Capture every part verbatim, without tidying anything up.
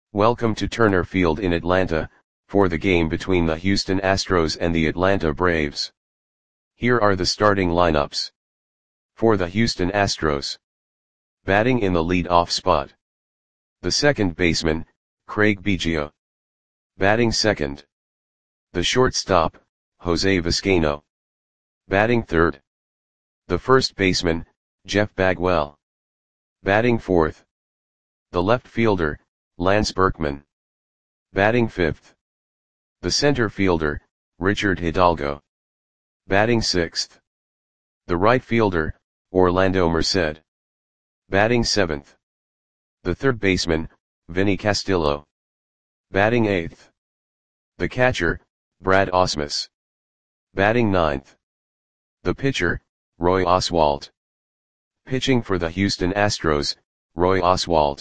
Welcome to Turner Field in Atlanta, for the game between the Houston Astros and the Atlanta Braves. Here are the starting lineups. For the Houston Astros. Batting in the lead-off spot. The second baseman, Craig Biggio. Batting second. The shortstop, Jose Vizcaino. Batting third. The first baseman, Jeff Bagwell. Batting fourth. The left fielder, Lance Berkman. Batting fifth. The center fielder, Richard Hidalgo. Batting sixth. The right fielder, Orlando Merced. Batting seventh. The third baseman, Vinny Castillo. Batting eighth. The catcher, Brad Ausmus. Batting ninth. The pitcher, Roy Oswalt. Pitching for the Houston Astros, Roy Oswalt.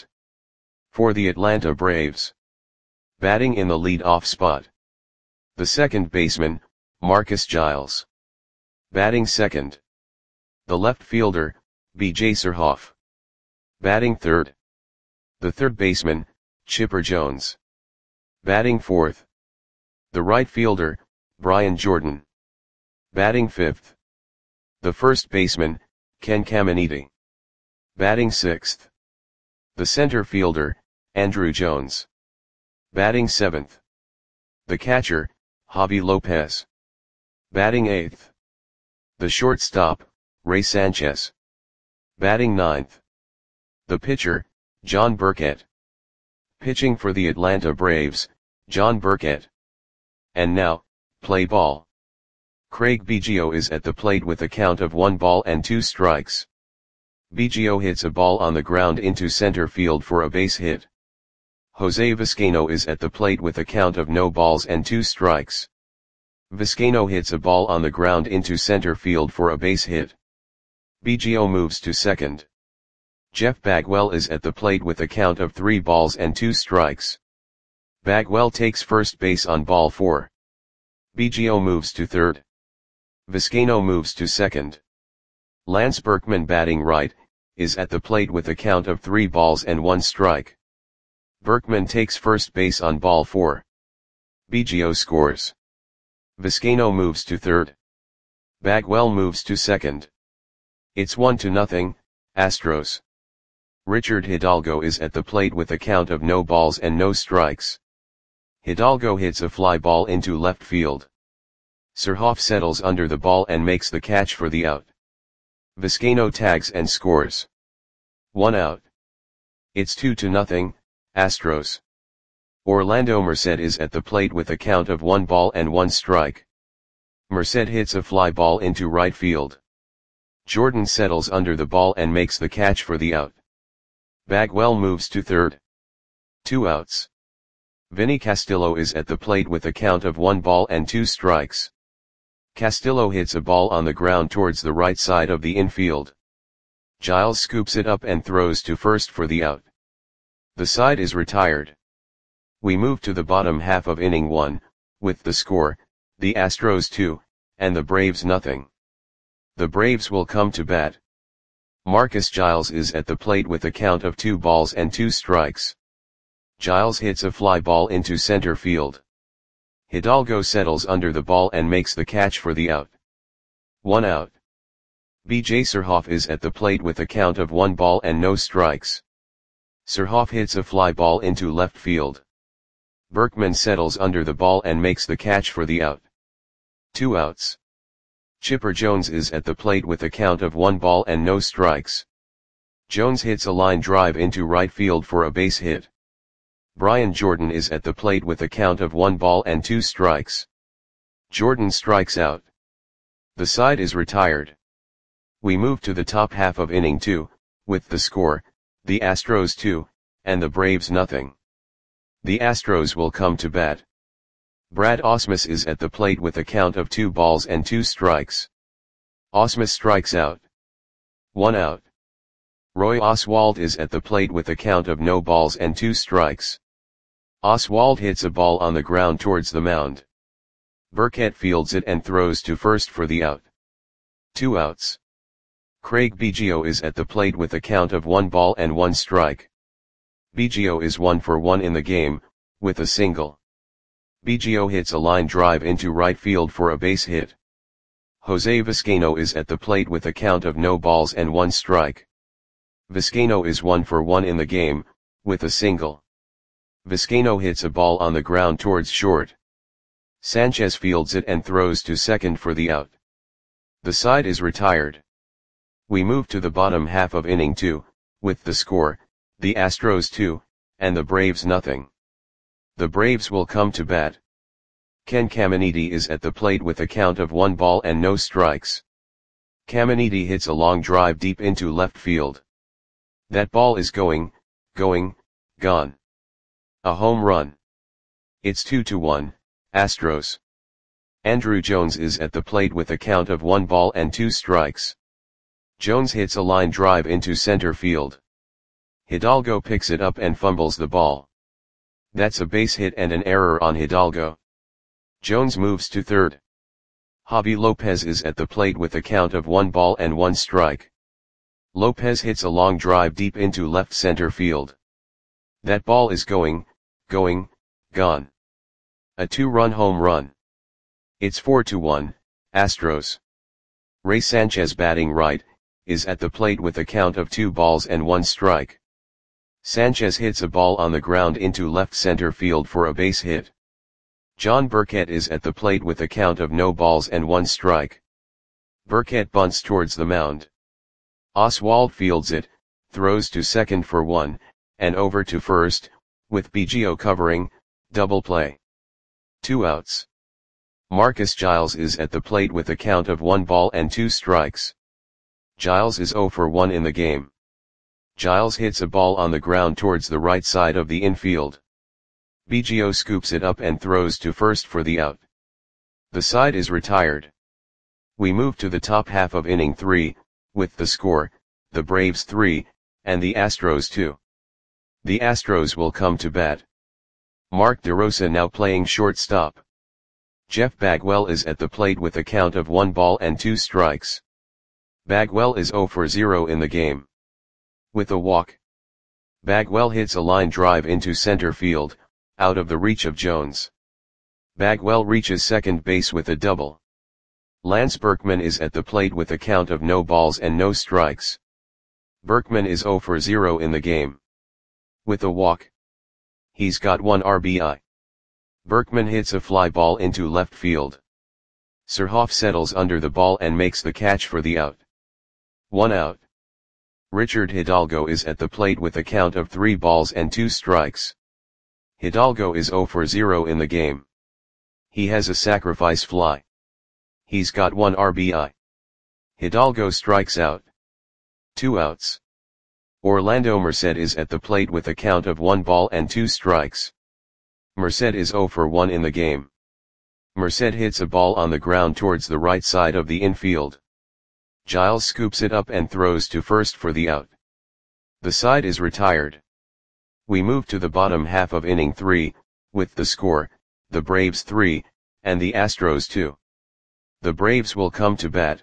For the Atlanta Braves. Batting in the lead-off spot. The second baseman, Marcus Giles. Batting second. The left fielder, B J Surhoff. Batting third. The third baseman, Chipper Jones. Batting fourth. The right fielder, Brian Jordan. Batting fifth. The first baseman, Ken Caminiti. Batting sixth. The center fielder, Andrew Jones. Batting seventh. The catcher, Javi Lopez. Batting eighth. The shortstop, Ray Sanchez. Batting ninth. The pitcher, John Burkett. Pitching for the Atlanta Braves, John Burkett. And now, play ball. Craig Biggio is at the plate with a count of one ball and two strikes. Biggio hits a ball on the ground into center field for a base hit. Jose Vizcaino is at the plate with a count of no balls and two strikes. Vizcaino hits a ball on the ground into center field for a base hit. Biggio moves to second. Jeff Bagwell is at the plate with a count of three balls and two strikes. Bagwell takes first base on ball four. Biggio moves to third. Vizcaino moves to second. Lance Berkman, batting right, is at the plate with a count of three balls and one strike. Berkman takes first base on ball four. Biggio scores. Vizcaino moves to third. Bagwell moves to second. It's one to nothing, Astros. Richard Hidalgo is at the plate with a count of no balls and no strikes. Hidalgo hits a fly ball into left field. Surhoff settles under the ball and makes the catch for the out. Vizcaino tags and scores. One out. It's two to nothing, Astros. Orlando Merced is at the plate with a count of one ball and one strike. Merced hits a fly ball into right field. Jordan settles under the ball and makes the catch for the out. Bagwell moves to third. Two outs. Vinny Castillo is at the plate with a count of one ball and two strikes. Castillo hits a ball on the ground towards the right side of the infield. Giles scoops it up and throws to first for the out. The side is retired. We move to the bottom half of inning one, with the score, the Astros two, and the Braves nothing. The Braves will come to bat. Marcus Giles is at the plate with a count of two balls and two strikes. Giles hits a fly ball into center field. Hidalgo settles under the ball and makes the catch for the out. One out. B J Surhoff is at the plate with a count of one ball and no strikes. Surhoff hits a fly ball into left field. Berkman settles under the ball and makes the catch for the out. Two outs. Chipper Jones is at the plate with a count of one ball and no strikes. Jones hits a line drive into right field for a base hit. Brian Jordan is at the plate with a count of one ball and two strikes. Jordan strikes out. The side is retired. We move to the top half of inning two, with the score, the Astros two, and the Braves nothing. The Astros will come to bat. Brad Ausmus is at the plate with a count of two balls and two strikes. Ausmus strikes out. One out. Roy Oswalt is at the plate with a count of no balls and two strikes. Oswalt hits a ball on the ground towards the mound. Burkett fields it and throws to first for the out. Two outs. Craig Biggio is at the plate with a count of one ball and one strike. Biggio is one for one in the game, with a single. Biggio hits a line drive into right field for a base hit. Jose Vizcaino is at the plate with a count of no balls and one strike. Vizcaino is one for one in the game, with a single. Vizcaino hits a ball on the ground towards short. Sanchez fields it and throws to second for the out. The side is retired. We move to the bottom half of inning two, with the score, the Astros two, and the Braves nothing. The Braves will come to bat. Ken Caminiti is at the plate with a count of one ball and no strikes. Caminiti hits a long drive deep into left field. That ball is going, going, gone. A home run. It's two to one, Astros. Andruw Jones is at the plate with a count of one ball and two strikes. Jones hits a line drive into center field. Hidalgo picks it up and fumbles the ball. That's a base hit and an error on Hidalgo. Jones moves to third. Javi Lopez is at the plate with a count of one ball and one strike. Lopez hits a long drive deep into left center field. That ball is going, going, gone. A two-run home run. It's four to one, Astros. Ray Sanchez, batting right, is at the plate with a count of two balls and one strike. Sanchez hits a ball on the ground into left center field for a base hit. John Burkett is at the plate with a count of no balls and one strike. Burkett bunts towards the mound. Oswald fields it, throws to second for one, and over to first, with Biggio covering, double play. Two outs. Marcus Giles is at the plate with a count of one ball and two strikes. Giles is zero for one in the game. Giles hits a ball on the ground towards the right side of the infield. Biggio scoops it up and throws to first for the out. The side is retired. We move to the top half of inning three, with the score, the Braves three, and the Astros two. The Astros will come to bat. Mark DeRosa now playing shortstop. Jeff Bagwell is at the plate with a count of one ball and two strikes. Bagwell is zero for zero in the game. With a walk. Bagwell hits a line drive into center field, out of the reach of Jones. Bagwell reaches second base with a double. Lance Berkman is at the plate with a count of no balls and no strikes. Berkman is zero for zero in the game. With a walk. He's got one R B I. Berkman hits a fly ball into left field. Surhoff settles under the ball and makes the catch for the out. One out. Richard Hidalgo is at the plate with a count of three balls and two strikes. Hidalgo is zero for zero in the game. He has a sacrifice fly. He's got one R B I. Hidalgo strikes out. Two outs. Orlando Merced is at the plate with a count of one ball and two strikes. Merced is zero for one in the game. Merced hits a ball on the ground towards the right side of the infield. Giles scoops it up and throws to first for the out. The side is retired. We move to the bottom half of inning three, with the score, the Braves three, and the Astros two. The Braves will come to bat.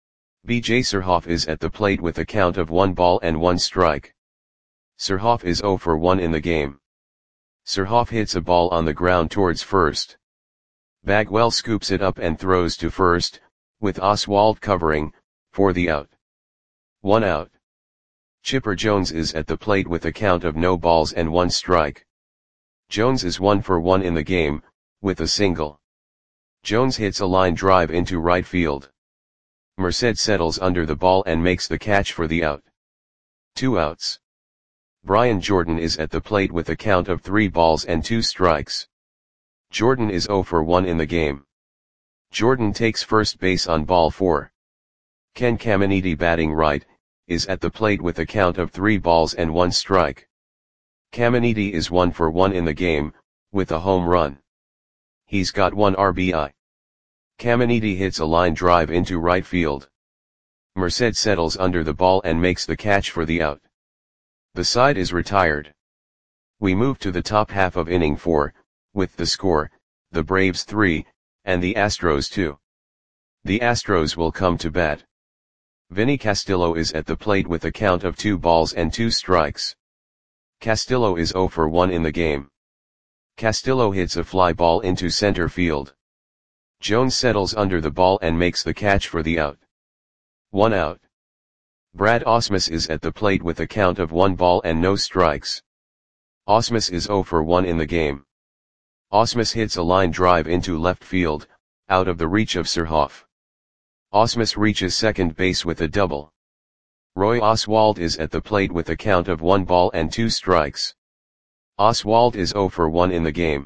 B J Surhoff is at the plate with a count of one ball and one strike. Surhoff is zero for one in the game. Surhoff hits a ball on the ground towards first. Bagwell scoops it up and throws to first, with Oswald covering, for the out. One out. Chipper Jones is at the plate with a count of no balls and one strike. Jones is one for one in the game, with a single. Jones hits a line drive into right field. Merced settles under the ball and makes the catch for the out. Two outs. Brian Jordan is at the plate with a count of three balls and two strikes. Jordan is zero for one in the game. Jordan takes first base on ball four. Ken Caminiti, batting right, is at the plate with a count of three balls and one strike. Caminiti is one for one in the game, with a home run. He's got one R B I. Caminiti hits a line drive into right field. Merced settles under the ball and makes the catch for the out. The side is retired. We move to the top half of inning four, with the score, the Braves three, and the Astros two. The Astros will come to bat. Vinny Castillo is at the plate with a count of two balls and two strikes. Castillo is zero for one in the game. Castillo hits a fly ball into center field. Jones settles under the ball and makes the catch for the out. One out. Brad Ausmus is at the plate with a count of one ball and no strikes. Ausmus is zero for one in the game. Ausmus hits a line drive into left field, out of the reach of Surhoff. Ausmus reaches second base with a double. Roy Oswalt is at the plate with a count of one ball and two strikes. Oswalt is zero for one in the game.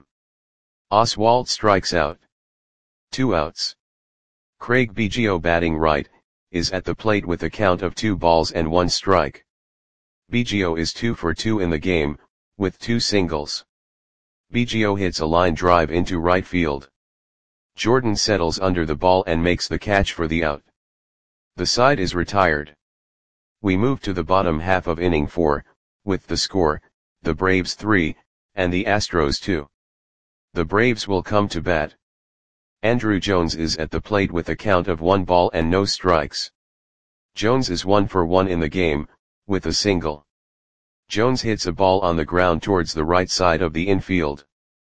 Oswalt strikes out. Two outs. Craig Biggio, batting right, is at the plate with a count of two balls and one strike. Biggio is two for two in the game, with two singles. Biggio hits a line drive into right field. Jordan settles under the ball and makes the catch for the out. The side is retired. We move to the bottom half of inning four, with the score, the Braves three, and the Astros two. The Braves will come to bat. Andruw Jones is at the plate with a count of one ball and no strikes. Jones is one for one in the game, with a single. Jones hits a ball on the ground towards the right side of the infield.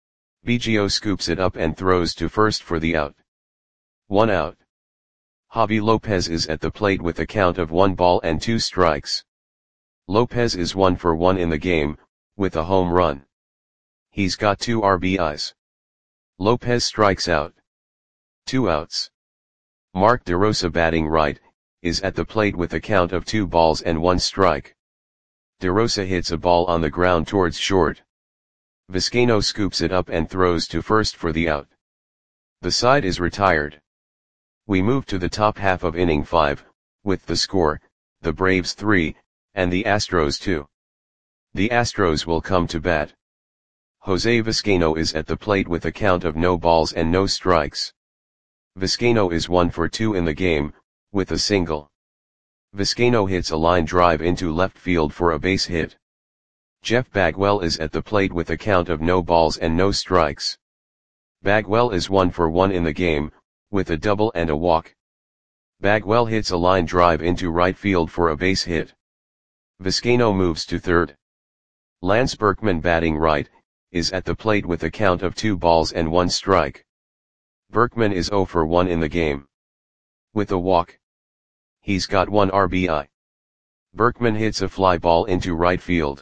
Biggio scoops it up and throws to first for the out. One out. Javi Lopez is at the plate with a count of one ball and two strikes. Lopez is one for one in the game, with a home run. He's got two R B Is. Lopez strikes out. Two outs. Mark DeRosa, batting right, is at the plate with a count of two balls and one strike. DeRosa hits a ball on the ground towards short. Vizcaino scoops it up and throws to first for the out. The side is retired. We move to the top half of inning five, with the score, the Braves three, and the Astros two. The Astros will come to bat. Jose Vizcaino is at the plate with a count of no balls and no strikes. Vizcaino is one for two in the game, with a single. Vizcaino hits a line drive into left field for a base hit. Jeff Bagwell is at the plate with a count of no balls and no strikes. Bagwell is one for one in the game, with a double and a walk. Bagwell hits a line drive into right field for a base hit. Vizcaino moves to third. Lance Berkman, batting right, is at the plate with a count of two balls and one strike. Berkman is zero for one in the game. With a walk. He's got one R B I. Berkman hits a fly ball into right field.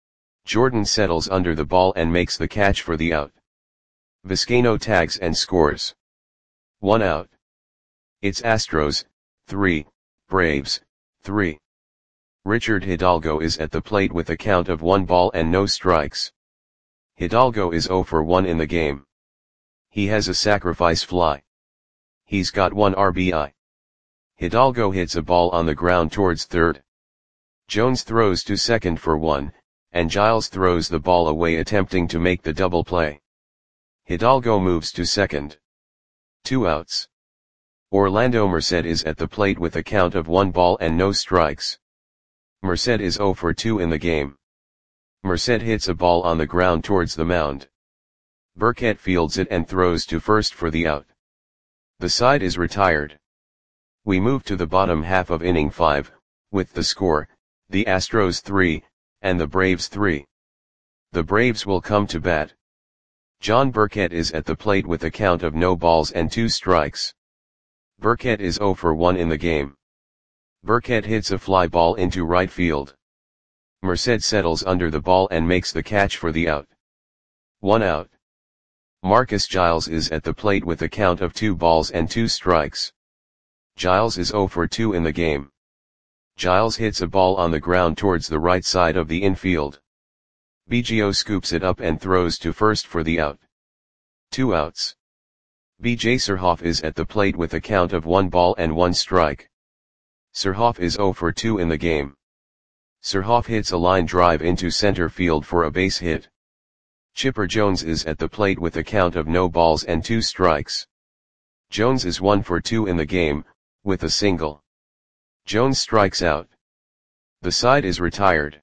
Jordan settles under the ball and makes the catch for the out. Vizcaino tags and scores. One out. It's Astros, three, Braves, three. Richard Hidalgo is at the plate with a count of one ball and no strikes. Hidalgo is zero for one in the game. He has a sacrifice fly. He's got one R B I. Hidalgo hits a ball on the ground towards third. Jones throws to second for one, and Giles throws the ball away attempting to make the double play. Hidalgo moves to second. Two outs. Orlando Merced is at the plate with a count of one ball and no strikes. Merced is zero for two in the game. Merced hits a ball on the ground towards the mound. Burkett fields it and throws to first for the out. The side is retired. We move to the bottom half of inning five, with the score, the Astros three, and the Braves three. The Braves will come to bat. John Burkett is at the plate with a count of no balls and two strikes. Burkett is zero for one in the game. Burkett hits a fly ball into right field. Merced settles under the ball and makes the catch for the out. One out. Marcus Giles is at the plate with a count of two balls and two strikes. Giles is zero for two in the game. Giles hits a ball on the ground towards the right side of the infield. Biggio scoops it up and throws to first for the out. Two outs. B J Surhoff is at the plate with a count of one ball and one strike. Surhoff is zero for two in the game. Surhoff hits a line drive into center field for a base hit. Chipper Jones is at the plate with a count of no balls and two strikes. Jones is one for two in the game, with a single. Jones strikes out. The side is retired.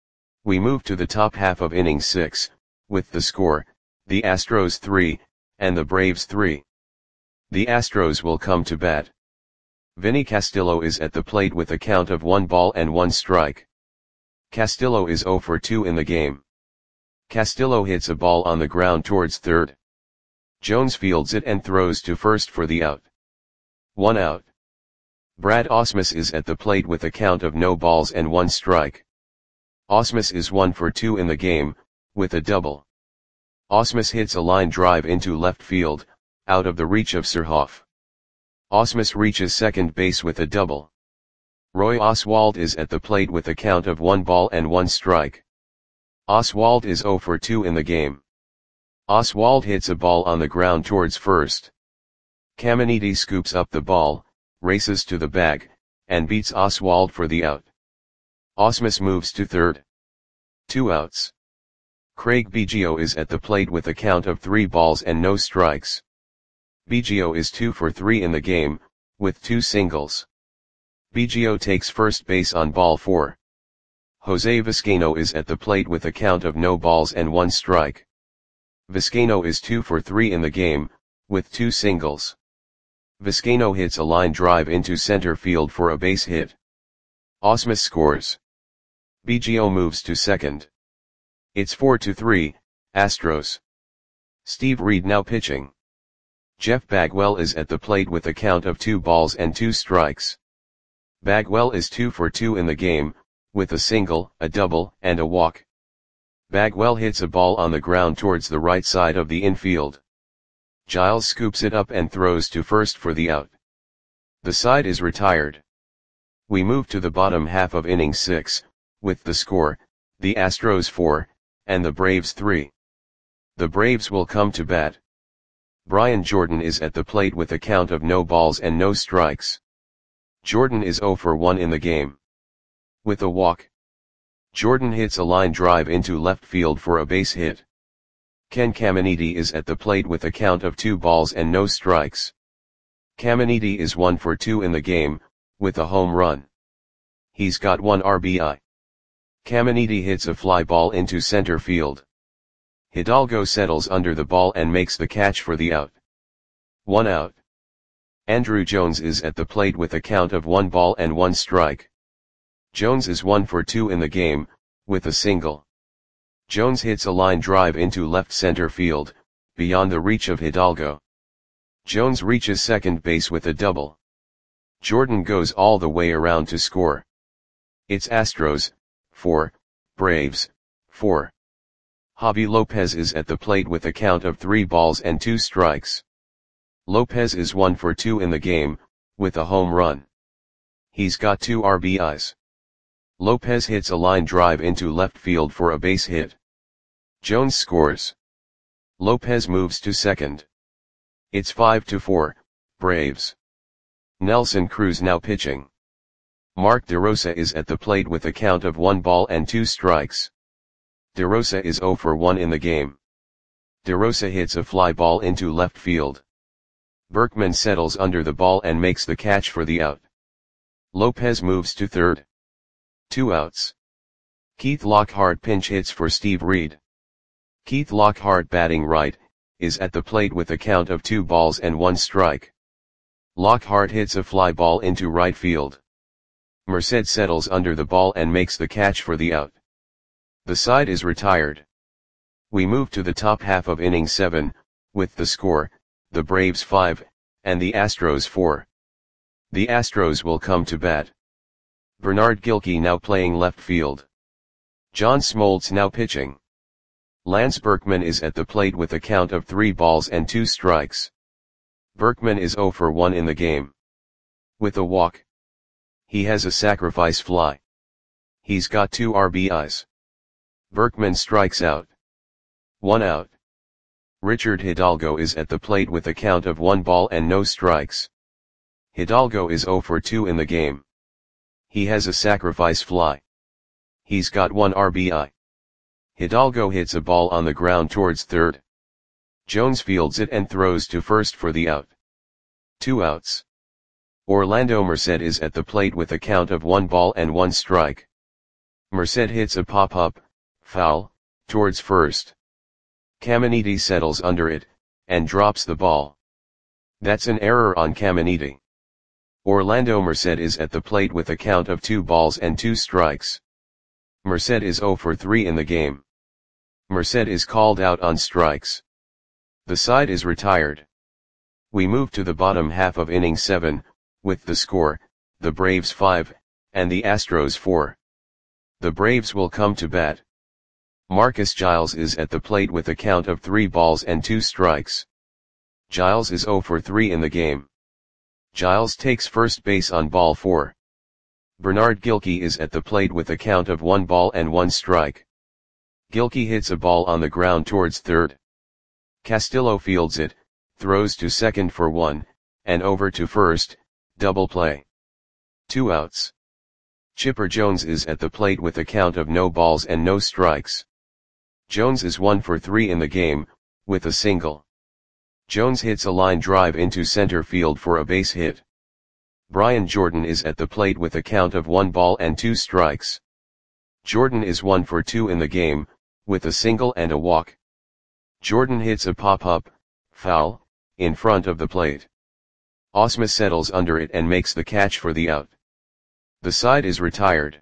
We move to the top half of inning six, with the score, the Astros three, and the Braves three. The Astros will come to bat. Vinny Castillo is at the plate with a count of one ball and one strike. Castillo is zero for two in the game. Castillo hits a ball on the ground towards third. Jones fields it and throws to first for the out. One out. Brad Ausmus is at the plate with a count of no balls and one strike. Ausmus is one for two in the game, with a double. Ausmus hits a line drive into left field, out of the reach of Surhoff. Ausmus reaches second base with a double. Roy Oswalt is at the plate with a count of one ball and one strike. Oswalt is zero for two in the game. Oswalt hits a ball on the ground towards first. Caminiti scoops up the ball, races to the bag, and beats Oswalt for the out. Ausmus moves to third. Two outs. Craig Biggio is at the plate with a count of three balls and no strikes. Biggio is two for three in the game, with two singles. Biggio takes first base on ball four. Jose Vizcaino is at the plate with a count of no balls and one strike. Vizcaino is two for three in the game, with two singles. Vizcaino hits a line drive into center field for a base hit. Ausmus scores. Biggio moves to second. It's four to three, Astros. Steve Reed now pitching. Jeff Bagwell is at the plate with a count of two balls and two strikes. Bagwell is two for two in the game, with a single, a double, and a walk. Bagwell hits a ball on the ground towards the right side of the infield. Giles scoops it up and throws to first for the out. The side is retired. We move to the bottom half of inning six, with the score, the Astros four, and the Braves three. The Braves will come to bat. Brian Jordan is at the plate with a count of no balls and no strikes. Jordan is zero for one in the game. With a walk. Jordan hits a line drive into left field for a base hit. Ken Caminiti is at the plate with a count of two balls and no strikes. Caminiti is one for two in the game, with a home run. He's got one R B I. Caminiti hits a fly ball into center field. Hidalgo settles under the ball and makes the catch for the out. One out. Andruw Jones is at the plate with a count of one ball and one strike. Jones is one for two in the game, with a single. Jones hits a line drive into left center field, beyond the reach of Hidalgo. Jones reaches second base with a double. Jordan goes all the way around to score. It's Astros, four, Braves, four. Javi Lopez is at the plate with a count of three balls and two strikes. Lopez is one for two in the game, with a home run. He's got two R B Is. Lopez hits a line drive into left field for a base hit. Jones scores. Lopez moves to second. It's five to four, Braves. Nelson Cruz now pitching. Mark DeRosa is at the plate with a count of one ball and two strikes. DeRosa is zero for one in the game. DeRosa hits a fly ball into left field. Berkman settles under the ball and makes the catch for the out. Lopez moves to third. Two outs. Keith Lockhart pinch hits for Steve Reed. Keith Lockhart, batting right, is at the plate with a count of two balls and one strike. Lockhart hits a fly ball into right field. Merced settles under the ball and makes the catch for the out. The side is retired. We move to the top half of inning seven, with the score, the Braves five, and the Astros four. The Astros will come to bat. Bernard Gilkey now playing left field. John Smoltz now pitching. Lance Berkman is at the plate with a count of three balls and two strikes. Berkman is zero for one in the game. With a walk. He has a sacrifice fly. He's got two R B Is. Berkman strikes out. One out. Richard Hidalgo is at the plate with a count of one ball and no strikes. Hidalgo is zero for two in the game. He has a sacrifice fly. He's got one R B I. Hidalgo hits a ball on the ground towards third. Jones fields it and throws to first for the out. Two outs. Orlando Merced is at the plate with a count of one ball and one strike. Merced hits a pop-up, foul, towards first. Caminiti settles under it, and drops the ball. That's an error on Caminiti. Orlando Merced is at the plate with a count of two balls and two strikes. Merced is zero for three in the game. Merced is called out on strikes. The side is retired. We move to the bottom half of inning seven, with the score, the Braves five, and the Astros four. The Braves will come to bat. Marcus Giles is at the plate with a count of three balls and two strikes. Giles is zero for three in the game. Giles takes first base on ball four. Bernard Gilkey is at the plate with a count of one ball and one strike. Gilkey hits a ball on the ground towards third. Castillo fields it, throws to second for one, and over to first, double play. Two outs. Chipper Jones is at the plate with a count of no balls and no strikes. Jones is one for three in the game, with a single. Jones hits a line drive into center field for a base hit. Brian Jordan is at the plate with a count of one ball and two strikes. Jordan is one for two in the game, with a single and a walk. Jordan hits a pop-up, foul, in front of the plate. Osma settles under it and makes the catch for the out. The side is retired.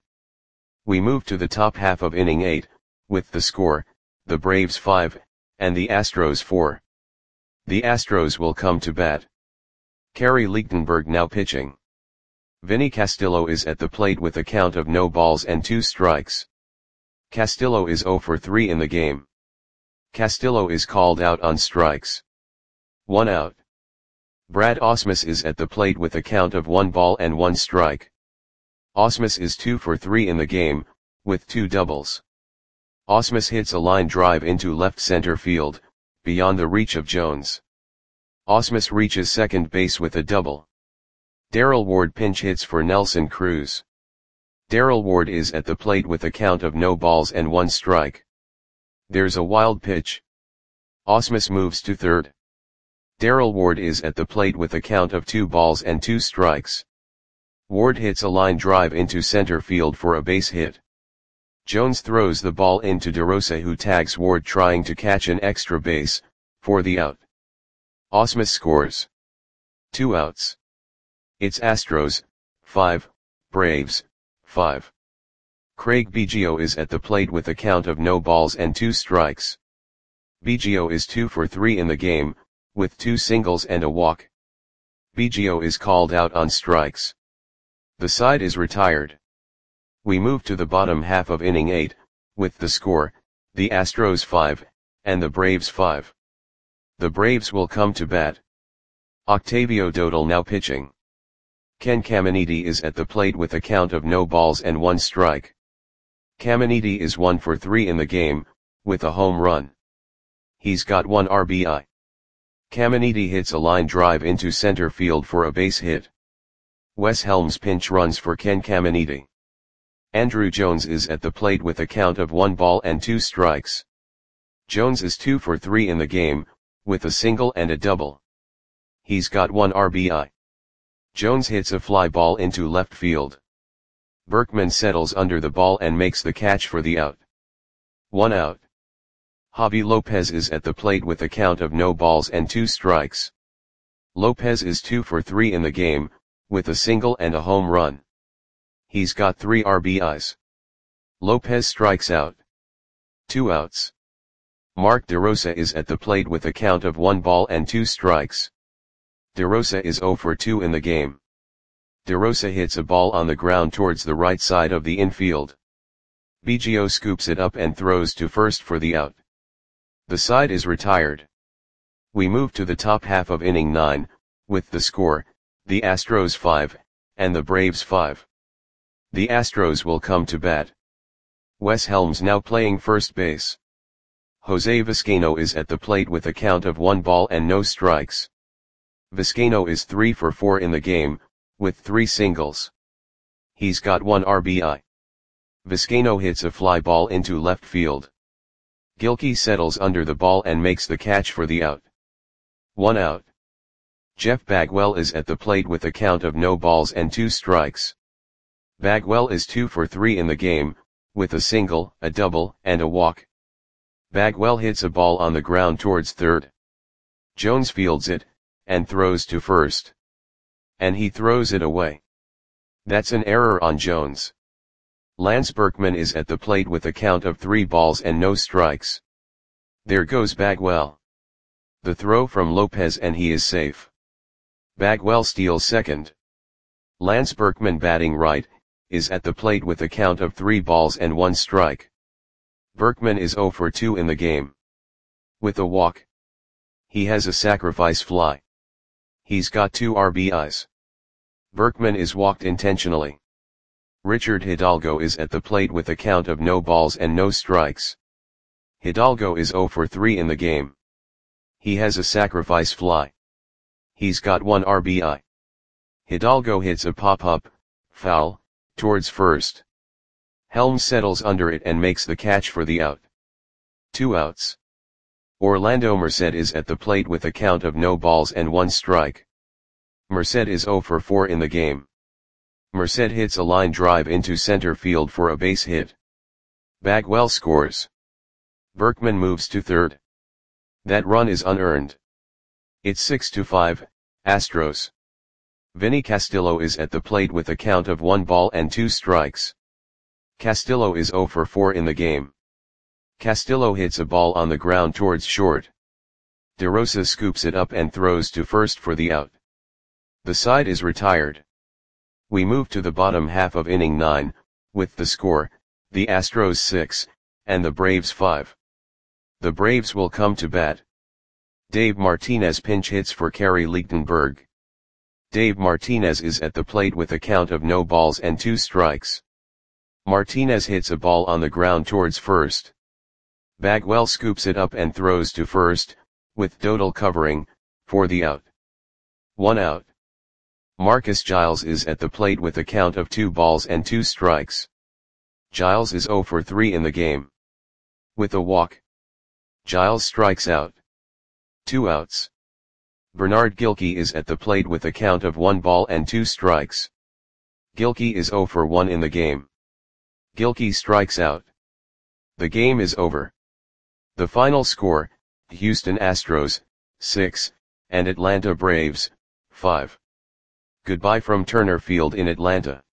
We move to the top half of inning eight, with the score, the Braves five, and the Astros four. The Astros will come to bat. Kerry Lichtenberg now pitching. Vinny Castillo is at the plate with a count of no balls and two strikes. Castillo is zero for three in the game. Castillo is called out on strikes. One out. Brad Ausmus is at the plate with a count of one ball and one strike. Ausmus is two for three in the game, with two doubles. Ausmus hits a line drive into left center field, beyond the reach of Jones. Ausmus reaches second base with a double. Darrell Ward pinch hits for Nelson Cruz. Darrell Ward is at the plate with a count of no balls and one strike. There's a wild pitch. Ausmus moves to third. Darrell Ward is at the plate with a count of two balls and two strikes. Ward hits a line drive into center field for a base hit. Jones throws the ball into DeRosa, who tags Ward trying to catch an extra base, for the out. Ausmus scores. Two outs. It's Astros, five, Braves, five. Craig Biggio is at the plate with a count of no balls and two strikes. Biggio is two for three in the game, with two singles and a walk. Biggio is called out on strikes. The side is retired. We move to the bottom half of inning eight, with the score, the Astros five, and the Braves five. The Braves will come to bat. Octavio Dodal now pitching. Ken Caminiti is at the plate with a count of no balls and one strike. Caminiti is one for three in the game, with a home run. He's got one R B I. Caminiti hits a line drive into center field for a base hit. Wes Helms pinch runs for Ken Caminiti. Andrew Jones is at the plate with a count of one ball and two strikes. Jones is two for three in the game, with a single and a double. He's got one R B I. Jones hits a fly ball into left field. Berkman settles under the ball and makes the catch for the out. One out. Javi Lopez is at the plate with a count of no balls and two strikes. Lopez is two for three in the game, with a single and a home run. He's got three R B Is. Lopez strikes out. Two outs. Mark DeRosa is at the plate with a count of one ball and two strikes. DeRosa is zero for two in the game. DeRosa hits a ball on the ground towards the right side of the infield. Biggio scoops it up and throws to first for the out. The side is retired. We move to the top half of inning nine, with the score, the Astros five, and the Braves five. The Astros will come to bat. Wes Helms now playing first base. Jose Vizcaino is at the plate with a count of one ball and no strikes. Vizcaino is three for four in the game, with three singles. He's got one R B I. Vizcaino hits a fly ball into left field. Gilkey settles under the ball and makes the catch for the out. One out. Jeff Bagwell is at the plate with a count of no balls and two strikes. Bagwell is two for three in the game, with a single, a double, and a walk. Bagwell hits a ball on the ground towards third. Jones fields it, and throws to first. And he throws it away. That's an error on Jones. Lance Berkman is at the plate with a count of three balls and no strikes. There goes Bagwell. The throw from Lopez and he is safe. Bagwell steals second. Lance Berkman, batting right, is at the plate with a count of three balls and one strike. Berkman is oh for two in the game. With a walk. He has a sacrifice fly. He's got two R B Is. Berkman is walked intentionally. Richard Hidalgo is at the plate with a count of no balls and no strikes. Hidalgo is oh for three in the game. He has a sacrifice fly. He's got one R B I. Hidalgo hits a pop-up, foul, towards first. Helms settles under it and makes the catch for the out. Two outs. Orlando Merced is at the plate with a count of no balls and one strike. Merced is oh for four in the game. Merced hits a line drive into center field for a base hit. Bagwell scores. Berkman moves to third. That run is unearned. It's six to five, Astros. Vinny Castillo is at the plate with a count of one ball and two strikes. Castillo is oh for four in the game. Castillo hits a ball on the ground towards short. DeRosa scoops it up and throws to first for the out. The side is retired. We move to the bottom half of inning nine, with the score, the Astros six, and the Braves five. The Braves will come to bat. Dave Martinez pinch hits for Kerry Lichtenberg. Dave Martinez is at the plate with a count of no balls and two strikes. Martinez hits a ball on the ground towards first. Bagwell scoops it up and throws to first, with Dodal covering, for the out. One out. Marcus Giles is at the plate with a count of two balls and two strikes. Giles is oh for three in the game. With a walk. Giles strikes out. Two outs. Bernard Gilkey is at the plate with a count of one ball and two strikes. Gilkey is oh for one in the game. Gilkey strikes out. The game is over. The final score, Houston Astros, six, and Atlanta Braves, five. Goodbye from Turner Field in Atlanta.